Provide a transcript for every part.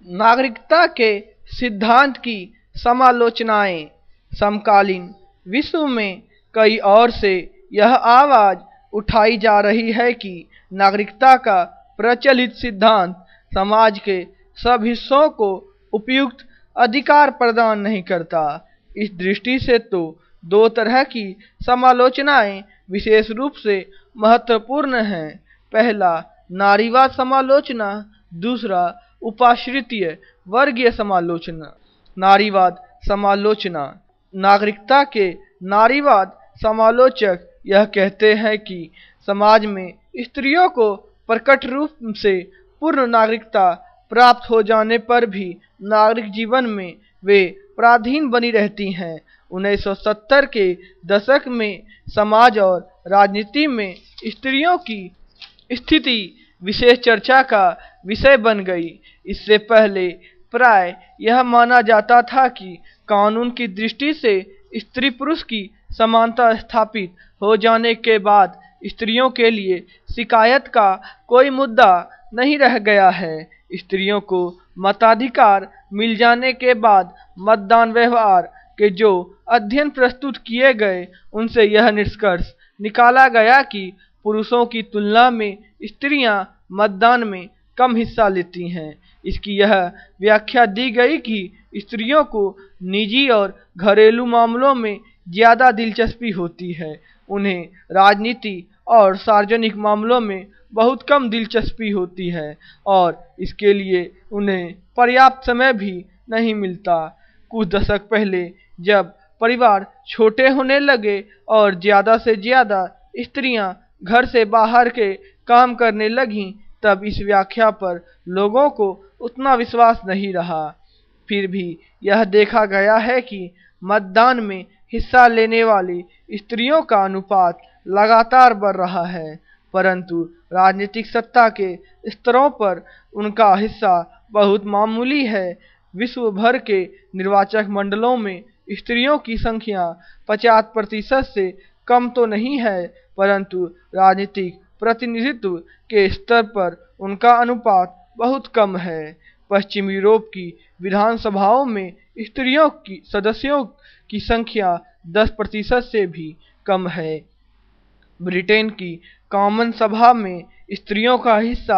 नागरिकता के सिद्धांत की समालोचनाएं। समकालीन विश्व में कई ओर से यह आवाज उठाई जा रही है कि नागरिकता का प्रचलित सिद्धांत समाज के सब हिस्सों को उपयुक्त अधिकार प्रदान नहीं करता। इस दृष्टि से तो दो तरह की समालोचनाएं विशेष रूप से महत्वपूर्ण हैं। पहला नारीवाद समालोचना, दूसरा उपाश्रितीय वर्गीय समालोचना। नारीवाद समालोचना। नागरिकता के नारीवाद समालोचक यह कहते हैं कि समाज में स्त्रियों को प्रकट रूप से पूर्ण नागरिकता प्राप्त हो जाने पर भी नागरिक जीवन में वे पराधीन बनी रहती हैं। 1970 के दशक में समाज और राजनीति में स्त्रियों की स्थिति विशेष चर्चा का विषय बन गई। इससे पहले प्राय यह माना जाता था कि कानून की दृष्टि से स्त्री पुरुष की समानता स्थापित हो जाने के बाद स्त्रियों के लिए शिकायत का कोई मुद्दा नहीं रह गया है। स्त्रियों को मताधिकार मिल जाने के बाद मतदान व्यवहार के जो अध्ययन प्रस्तुत किए गए उनसे यह निष्कर्ष निकाला गया कि पुरुषों की तुलना में स्त्रियां मतदान में कम हिस्सा लेती हैं। इसकी यह व्याख्या दी गई कि स्त्रियों को निजी और घरेलू मामलों में ज़्यादा दिलचस्पी होती है, उन्हें राजनीति और सार्वजनिक मामलों में बहुत कम दिलचस्पी होती है और इसके लिए उन्हें पर्याप्त समय भी नहीं मिलता। कुछ दशक पहले जब परिवार छोटे होने लगे और ज़्यादा से ज़्यादा स्त्रियां घर से बाहर के काम करने लगीं, तब इस व्याख्या पर लोगों को उतना विश्वास नहीं रहा। फिर भी यह देखा गया है कि मतदान में हिस्सा लेने वाली स्त्रियों का अनुपात लगातार बढ़ रहा है, परंतु राजनीतिक सत्ता के स्तरों पर उनका हिस्सा बहुत मामूली है। विश्व भर के निर्वाचक मंडलों में स्त्रियों की संख्या 50% से कम तो नहीं है, परंतु राजनीतिक प्रतिनिधित्व के स्तर पर उनका अनुपात बहुत कम है। पश्चिम यूरोप की विधानसभाओं में स्त्रियों की सदस्यों की संख्या 10% से भी कम है। ब्रिटेन की कॉमन सभा में स्त्रियों का हिस्सा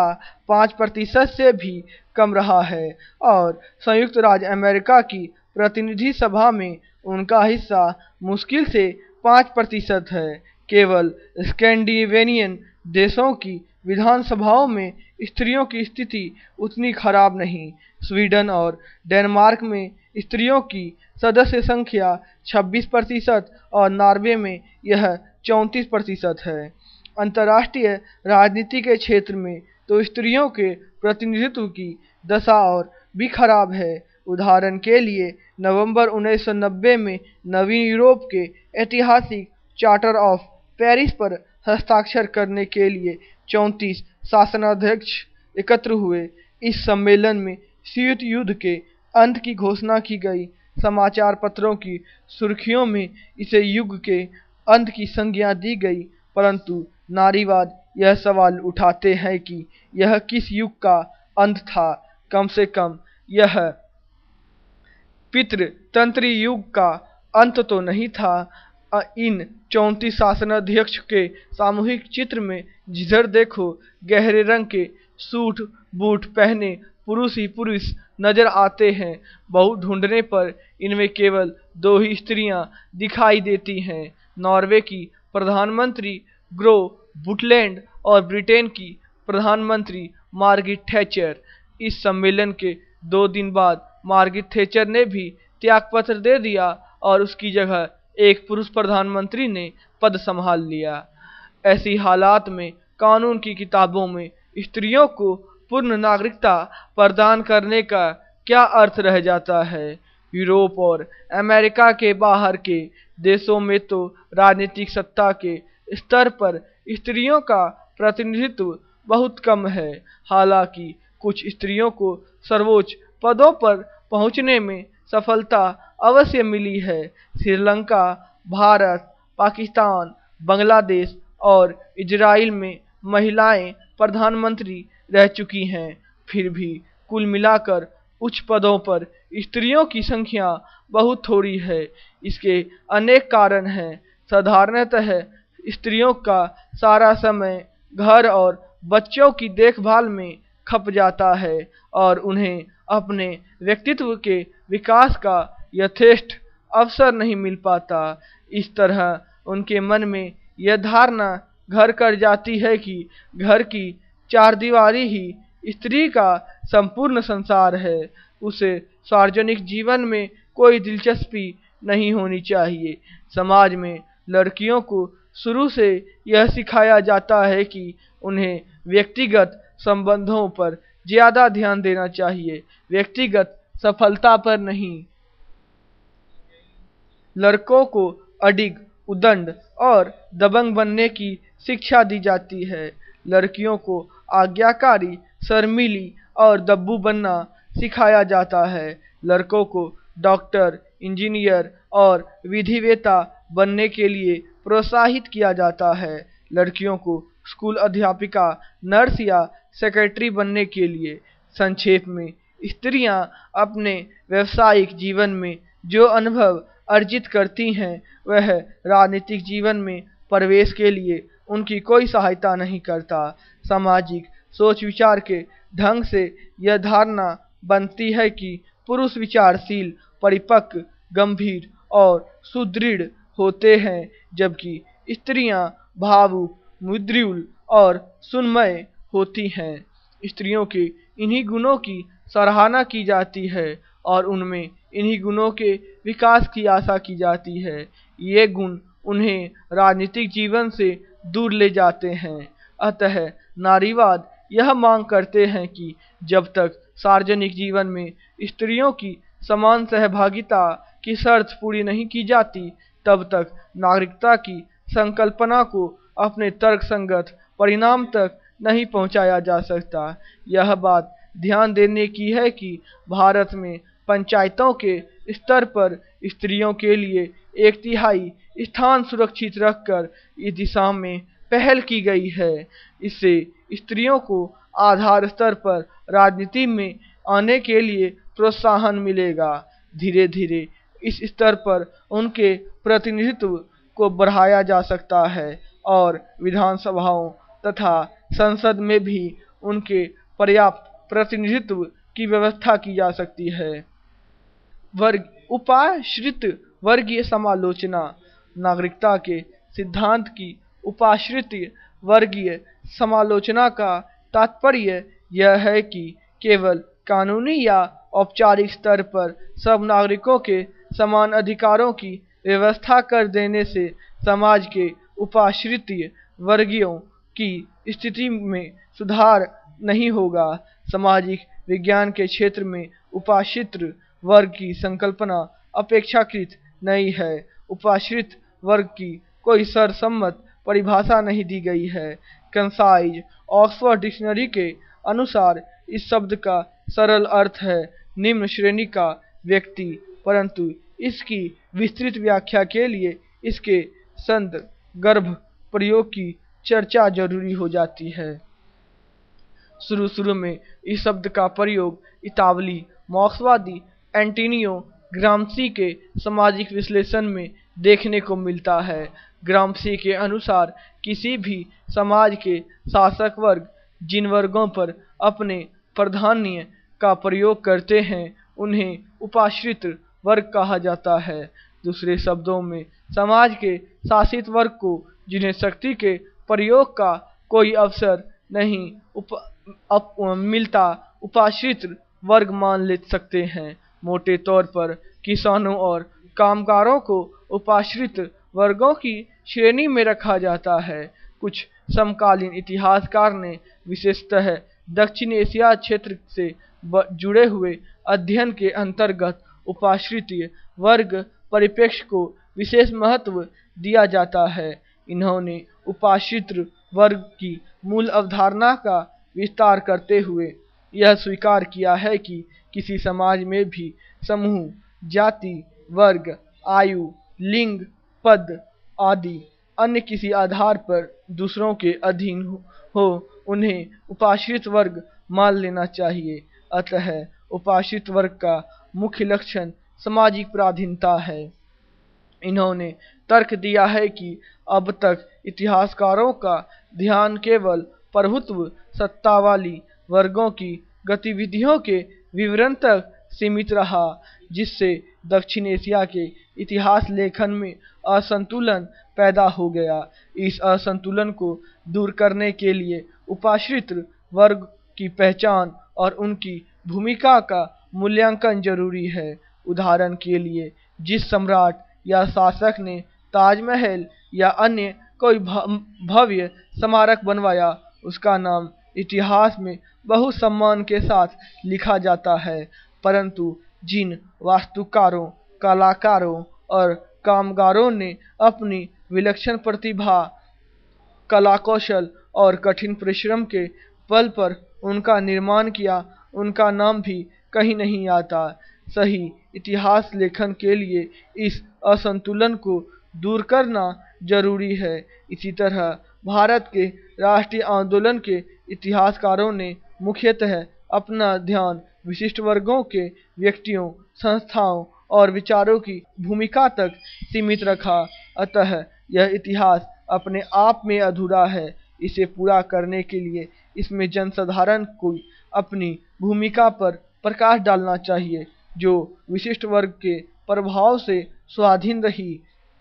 5% से भी कम रहा है और संयुक्त राज्य अमेरिका की प्रतिनिधि सभा में उनका हिस्सा मुश्किल से 5% है। केवल स्कैंडिनेवियन देशों की विधानसभाओं में स्त्रियों की स्थिति उतनी खराब नहीं। स्वीडन और डेनमार्क में स्त्रियों की सदस्य संख्या 26% और नॉर्वे में यह 34% है। अंतर्राष्ट्रीय राजनीति के क्षेत्र में तो स्त्रियों के प्रतिनिधित्व की दशा और भी खराब है। उदाहरण के लिए नवंबर 1990 में नवीन यूरोप के ऐतिहासिक चार्टर ऑफ पेरिस पर हस्ताक्षर करने के लिए 34 शासनाध्यक्ष एकत्र हुए। इस सम्मेलन में शीत युद्ध के अंत की घोषणा की गई। समाचार पत्रों की सुर्खियों में इसे युग के अंत की संज्ञा दी गई, परंतु नारीवाद यह सवाल उठाते हैं कि यह किस युग का अंत था। कम से कम यह पितृतंत्री युग का अंत तो नहीं था। इन 34 शासनाध्यक्ष के सामूहिक चित्र में जिधर देखो गहरे रंग के सूट बूट पहने पुरुष ही पुरुष नजर आते हैं। बहुत ढूंढने पर इनमें केवल 2 ही स्त्रियां दिखाई देती हैं, नॉर्वे की प्रधानमंत्री ग्रो बुटलैंड और ब्रिटेन की प्रधानमंत्री मार्गरेट थैचर। इस सम्मेलन के 2 दिन बाद मार्गरेट थैचर ने भी त्यागपत्र दे दिया और उसकी जगह एक पुरुष प्रधानमंत्री ने पद संभाल लिया। ऐसी हालात में कानून की किताबों में स्त्रियों को पूर्ण नागरिकता प्रदान करने का क्या अर्थ रह जाता है। यूरोप और अमेरिका के बाहर के देशों में तो राजनीतिक सत्ता के स्तर पर स्त्रियों का प्रतिनिधित्व बहुत कम है। हालांकि कुछ स्त्रियों को सर्वोच्च पदों पर पहुंचने में सफलता अवश्य मिली है। श्रीलंका, भारत, पाकिस्तान, बांग्लादेश और इजराइल में महिलाएं प्रधानमंत्री रह चुकी हैं। फिर भी कुल मिलाकर उच्च पदों पर स्त्रियों की संख्या बहुत थोड़ी है। इसके अनेक कारण हैं। साधारणतः स्त्रियों का सारा समय घर और बच्चों की देखभाल में खप जाता है और उन्हें अपने व्यक्तित्व के विकास का यथेष्ट अवसर नहीं मिल पाता। इस तरह उनके मन में यह धारणा घर कर जाती है कि घर की चारदीवारी ही स्त्री का संपूर्ण संसार है। उसे सार्वजनिक जीवन में कोई दिलचस्पी नहीं होनी चाहिए। समाज में लड़कियों को शुरू से यह सिखाया जाता है कि उन्हें व्यक्तिगत संबंधों पर ज्यादा ध्यान देना चाहिए, व्यक्तिगत सफलता पर नहीं। लड़कों को अडिग, उदंड और दबंग बनने की शिक्षा दी जाती है। लड़कियों को आज्ञाकारी, शर्मीली और दब्बू बनना सिखाया जाता है। लड़कों को डॉक्टर, इंजीनियर और विधिवेत्ता बनने के लिए प्रोत्साहित किया जाता है। लड़कियों को स्कूल अध्यापिका, नर्स या सेक्रेटरी बनने के लिए। संक्षेप में, स्त्रियां अपने व्यावसायिक जीवन में जो अनुभव अर्जित करती हैं वह राजनीतिक जीवन में प्रवेश के लिए उनकी कोई सहायता नहीं करता। सामाजिक सोच विचार के ढंग से यह धारणा बनती है कि पुरुष विचारशील, परिपक्व, गंभीर और सुदृढ़ होते हैं, जबकि स्त्रियां भावुक, मुद्रिल और सुन्मय होती हैं। स्त्रियों के इन्हीं गुणों की सराहना की जाती है और उनमें इन्हीं गुणों के विकास की आशा की जाती है। ये गुण उन्हें राजनीतिक जीवन से दूर ले जाते हैं। अतः नारीवाद यह मांग करते हैं कि जब तक सार्वजनिक जीवन में स्त्रियों की समान सहभागिता की शर्त पूरी नहीं की जाती, तब तक नागरिकता की संकल्पना को अपने तर्कसंगत परिणाम तक नहीं पहुंचाया जा सकता। यह बात ध्यान देने की है कि भारत में पंचायतों के स्तर पर स्त्रियों के लिए 1/3 स्थान सुरक्षित रखकर इस दिशा में पहल की गई है। इससे स्त्रियों को आधार स्तर पर राजनीति में आने के लिए प्रोत्साहन मिलेगा। धीरे धीरे इस स्तर पर उनके प्रतिनिधित्व को बढ़ाया जा सकता है और विधानसभाओं तथा संसद में भी उनके पर्याप्त प्रतिनिधित्व की व्यवस्था की जा सकती है। उपाश्रित वर्गीय समालोचना। नागरिकता के सिद्धांत की उपाश्रित वर्गीय समालोचना का तात्पर्य यह है कि केवल कानूनी या औपचारिक स्तर पर सब नागरिकों के समान अधिकारों की व्यवस्था कर देने से समाज के उपाश्रित वर्गीयों की स्थिति में सुधार नहीं होगा। सामाजिक विज्ञान के क्षेत्र में उपाश्रित वर्ग की संकल्पना अपेक्षाकृत नई है। उपाश्रित वर्ग की कोई सर्वसम्मत परिभाषा नहीं दी गई है। कंसाइज ऑक्सफोर्ड डिक्शनरी के अनुसार इस शब्द का सरल अर्थ है निम्न श्रेणी का व्यक्ति, परंतु इसकी विस्तृत व्याख्या के लिए इसके संदर्भ प्रयोग की चर्चा जरूरी हो जाती है। शुरू में इस शब्द का प्रयोग इतालवी मार्क्सवादी एंटोनियो ग्राम्शी के सामाजिक विश्लेषण में देखने को मिलता है। ग्राम्शी के अनुसार किसी भी समाज के शासक वर्ग जिन वर्गों पर अपने प्राधान्य का प्रयोग करते हैं उन्हें उपाश्रित वर्ग कहा जाता है। दूसरे शब्दों में, समाज के शासित वर्ग को जिन्हें शक्ति के प्रयोग का कोई अवसर नहीं मिलता उपाश्रित वर्ग मान ले सकते हैं। मोटे तौर पर किसानों और कामगारों को उपाश्रित वर्गों की श्रेणी में रखा जाता है। कुछ समकालीन इतिहासकार ने विशेषतः दक्षिण एशिया क्षेत्र से जुड़े हुए अध्ययन के अंतर्गत उपाश्रित वर्ग परिप्रेक्ष्य को विशेष महत्व दिया जाता है। इन्होंने उपाश्रित वर्ग की मूल अवधारणा का विस्तार करते हुए यह स्वीकार किया है कि किसी समाज में भी समूह, जाति, वर्ग, आयु, लिंग, पद आदि अन्य किसी आधार पर दूसरों के अधीन हो उन्हें उपाश्रित वर्ग मान लेना चाहिए। अतः उपाश्रित वर्ग का मुख्य लक्षण सामाजिक पराधीनता है। इन्होंने तर्क दिया है कि अब तक इतिहासकारों का ध्यान केवल प्रभुत्व सत्ता वाली वर्गों की गतिविधियों के विवरण तक सीमित रहा, जिससे दक्षिण एशिया के इतिहास लेखन में असंतुलन पैदा हो गया। इस असंतुलन को दूर करने के लिए उपाश्रित वर्ग की पहचान और उनकी भूमिका का मूल्यांकन जरूरी है। उदाहरण के लिए, जिस सम्राट या शासक ने ताजमहल या अन्य कोई भव्य स्मारक बनवाया, उसका नाम इतिहास में बहुत सम्मान के साथ लिखा जाता है, परंतु जिन वास्तुकारों, कलाकारों और कामगारों ने अपनी विलक्षण प्रतिभा, कला कौशल और कठिन परिश्रम के बल पर उनका निर्माण किया, उनका नाम भी कहीं नहीं आता। सही इतिहास लेखन के लिए इस असंतुलन को दूर करना जरूरी है। इसी तरह भारत के राष्ट्रीय आंदोलन के इतिहासकारों ने मुख्यतः अपना ध्यान विशिष्ट वर्गों के व्यक्तियों, संस्थाओं और विचारों की भूमिका तक सीमित रखा। अतः यह इतिहास अपने आप में अधूरा है। इसे पूरा करने के लिए इसमें जनसाधारण को अपनी भूमिका पर प्रकाश डालना चाहिए, जो विशिष्ट वर्ग के प्रभाव से स्वाधीन रही।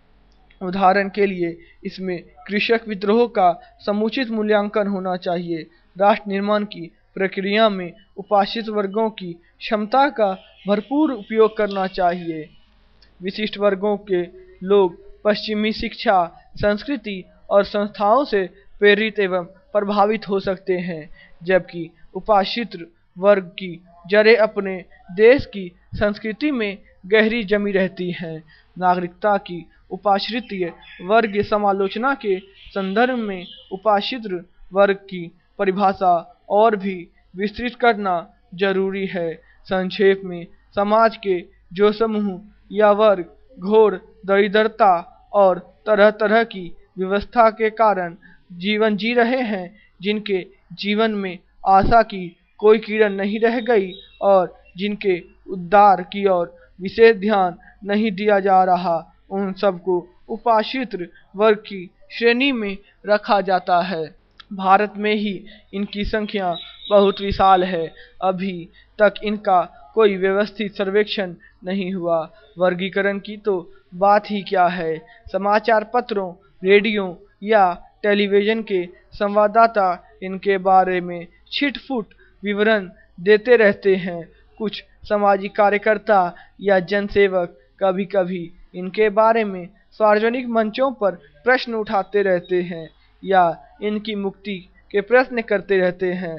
उदाहरण के लिए, इसमें कृषक विद्रोह का समुचित मूल्यांकन होना चाहिए। राष्ट्र निर्माण की प्रक्रिया में उपाश्रित वर्गों की क्षमता का भरपूर उपयोग करना चाहिए। विशिष्ट वर्गों के लोग पश्चिमी शिक्षा, संस्कृति और संस्थाओं से प्रेरित एवं प्रभावित हो सकते हैं, जबकि उपाश्रित वर्ग की जड़ें अपने देश की संस्कृति में गहरी जमी रहती हैं। नागरिकता की उपाश्रित वर्ग समालोचना के संदर्भ में उपाश्रित वर्ग की परिभाषा और भी विस्तृत करना जरूरी है। संक्षेप में, समाज के जो समूह या वर्ग घोर दरिद्रता और तरह तरह की व्यवस्था के कारण जीवन जी रहे हैं, जिनके जीवन में आशा की कोई किरण नहीं रह गई और जिनके उद्धार की ओर विशेष ध्यान नहीं दिया जा रहा, उन सबको उपाश्रित वर्ग की श्रेणी में रखा जाता है। भारत में ही इनकी संख्या बहुत विशाल है। अभी तक इनका कोई व्यवस्थित सर्वेक्षण नहीं हुआ। वर्गीकरण की तो बात ही क्या है। समाचार पत्रों, रेडियो या टेलीविज़न के संवाददाता इनके बारे में छिटपुट विवरण देते रहते हैं। कुछ सामाजिक कार्यकर्ता या जनसेवक कभी कभी इनके बारे में सार्वजनिक मंचों पर प्रश्न उठाते रहते हैं या इनकी मुक्ति के प्रश्न करते रहते हैं।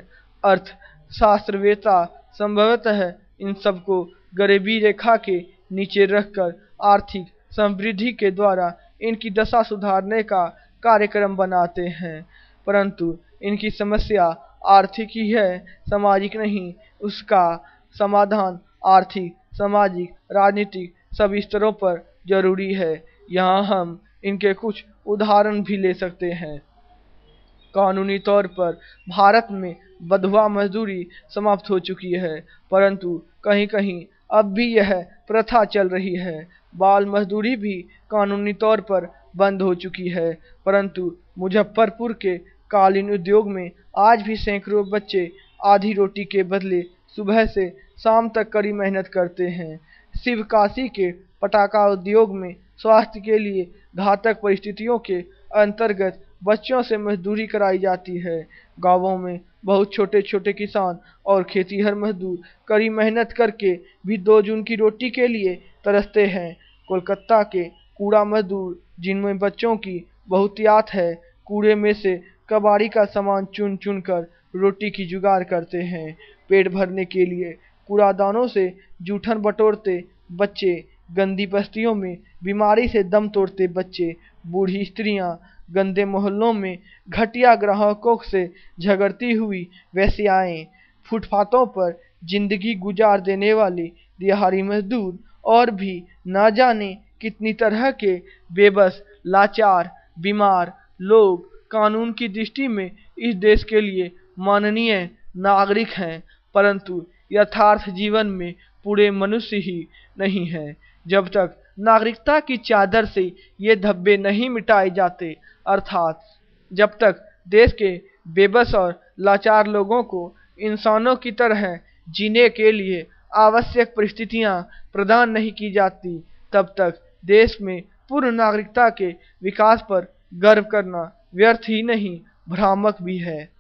अर्थशास्त्रवेत्ता संभवतः इन सबको गरीबी रेखा के नीचे रखकर आर्थिक समृद्धि के द्वारा इनकी दशा सुधारने का कार्यक्रम बनाते हैं, परंतु इनकी समस्या आर्थिक ही है, सामाजिक नहीं। उसका समाधान आर्थिक, सामाजिक, राजनीतिक सभी स्तरों पर जरूरी है। यहाँ हम इनके कुछ उदाहरण भी ले सकते हैं। कानूनी तौर पर भारत में बंधुआ मजदूरी समाप्त हो चुकी है, परंतु कहीं कहीं अब भी यह प्रथा चल रही है। बाल मजदूरी भी कानूनी तौर पर बंद हो चुकी है, परंतु मुजफ्फरपुर के कालीन उद्योग में आज भी सैकड़ों बच्चे आधी रोटी के बदले सुबह से शाम तक कड़ी मेहनत करते हैं। शिवकाशी के पटाखा उद्योग में स्वास्थ्य के लिए घातक परिस्थितियों के अंतर्गत बच्चों से मजदूरी कराई जाती है। गांवों में बहुत छोटे छोटे किसान और खेतीहर मजदूर कड़ी मेहनत करके भी 2 जून की रोटी के लिए तरसते हैं। कोलकाता के कूड़ा मजदूर, जिनमें बच्चों की बहुतायत है, कूड़े में से कबाड़ी का सामान चुन चुन कर रोटी की जुगाड़ करते हैं। पेट भरने के लिए कूड़ादानों से जूठन बटोरते बच्चे, गंदी बस्तियों में बीमारी से दम तोड़ते बच्चे, बूढ़ी स्त्रियां, गंदे मोहल्लों में घटिया ग्राहकों से झगड़ती हुई वेश्याएं, फुटपाथों पर जिंदगी गुजार देने वाले दिहाड़ी मजदूर और भी न जाने कितनी तरह के बेबस, लाचार, बीमार लोग कानून की दृष्टि में इस देश के लिए माननीय नागरिक हैं, परंतु यथार्थ जीवन में पूरे मनुष्य ही नहीं हैं। जब तक नागरिकता की चादर से ये धब्बे नहीं मिटाए जाते, अर्थात जब तक देश के बेबस और लाचार लोगों को इंसानों की तरह जीने के लिए आवश्यक परिस्थितियां प्रदान नहीं की जाती, तब तक देश में पूर्ण नागरिकता के विकास पर गर्व करना व्यर्थ ही नहीं, भ्रामक भी है।